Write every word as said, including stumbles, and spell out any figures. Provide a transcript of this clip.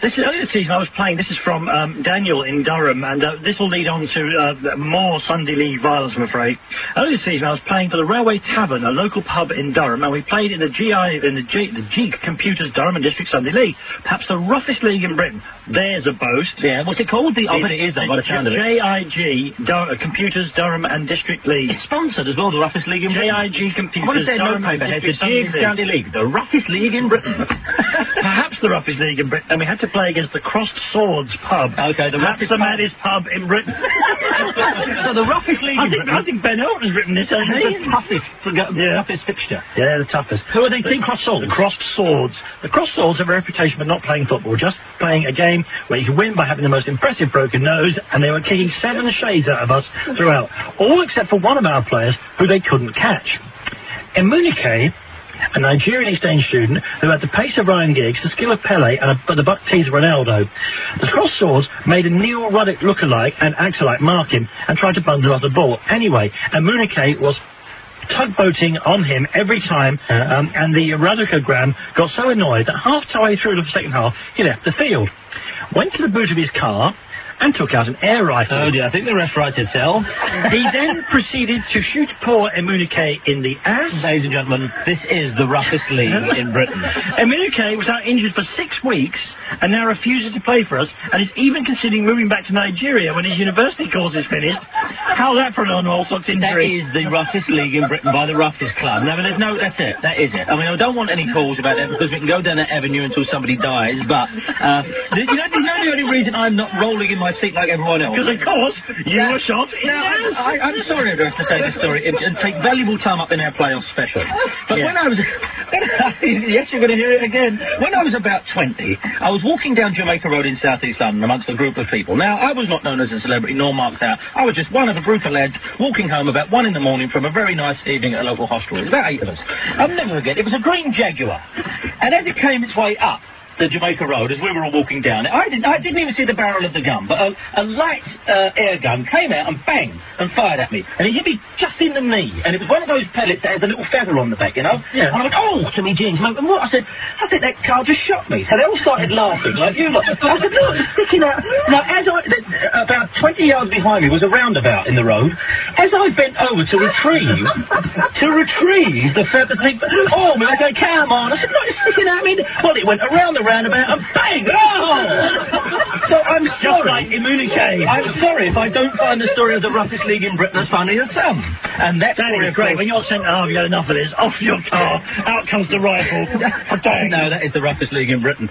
This is earlier this season I was playing. This is from um, Daniel in Durham, and uh, this will lead on to uh, more Sunday League violence, I'm afraid. Earlier this season I was playing for the Railway Tavern, a local pub in Durham, and we played in the G I in the G the G Computers Durham and District Sunday League, perhaps the roughest league in Britain. There's a boast. Yeah, what's it called? The, oh, but it is though, by the sound of it. J I G Dur uh, Computers Durham and District League. It's sponsored as well, the roughest league in Britain. J I G Computers. What is their newspaper head? The G County League, the roughest league in Britain. Perhaps the roughest league in Britain. And we had to play against the Crossed Swords pub. Okay, the Perhaps roughest the maddest pub in Britain. So the roughest league I in think, Britain. I think Ben Elton has written this, hasn't he? The toughest, the Yeah. toughest fixture. Yeah, the toughest. Who are they? Team Crossed Swords. The Crossed Swords. The Crossed Swords have a reputation for not playing football, just playing a game where you can win by having the most impressive broken nose, and they were kicking seven shades out of us throughout, all except for one of our players who they couldn't catch. Emunike, a Nigerian exchange student who had the pace of Ryan Giggs, the skill of Pele, and a, the buck teeth of Ronaldo. The Crossed Swords made a Neil Ruddock lookalike and Axelite mark him and tried to bundle off the ball. Anyway, Emunike was tugboating on him every time, uh, um, and the Rudockogram got so annoyed that half-way through the second half, he left the field, went to the boot of his car, and took out an air rifle. Oh dear, I think the rest writes itself. He then proceeded to shoot poor Emunike in the ass. Ladies and gentlemen, this is the roughest league in Britain. Emunike was out injured for six weeks and now refuses to play for us, and is even considering moving back to Nigeria when his university course is finished. How's that for an unorthodox injury? That is the roughest league in Britain by the roughest club. No, but there's no, that's it. That is it. I mean, I don't want any calls about that because we can go down that avenue until somebody dies, but, uh, you know, you know the only reason I'm not rolling in my seat like everyone else? Because, of course, you Yeah. were shot in Now, the ass. I, I'm sorry to have to say this story and, and take valuable time up in our playoff special. But Yeah. when I was... yes, you're going to hear it again. When I was about twenty, I was walking down Jamaica Road in South East London amongst a group of people. Now, I was not known as a celebrity nor marked out. I was just one of a group of lads walking home about one in the morning from a very nice evening at a local hostel. There was about eight of us. I'll never forget, it was a green Jaguar. And as it came its way up the Jamaica Road, as we were all walking down, I didn't, I didn't even see the barrel of the gun, but a, a light uh, air gun came out and banged and fired at me. And it hit me just in the knee. And it was one of those pellets that has a little feather on the back, you know? Yeah. And I went, oh, to me jeans. And what? I said, I think that car just shot me. So they all started laughing, like you lot. I said, look, it's sticking out. Now, as I, th- about twenty yards behind me was a roundabout in the road. As I bent over to retrieve, to retrieve the feather thing, oh, I said, come on. I said, look, it's sticking out. I mean, well, it went around the roundabout and bang! Oh! So I'm Just sorry. like Emunike. I'm sorry if I don't find the story of the roughest league in Britain as funny as some. And that's That is great. When you're sent, oh, you've had enough of this, off your car, out comes the rifle. Bang. No, that is the roughest league in Britain.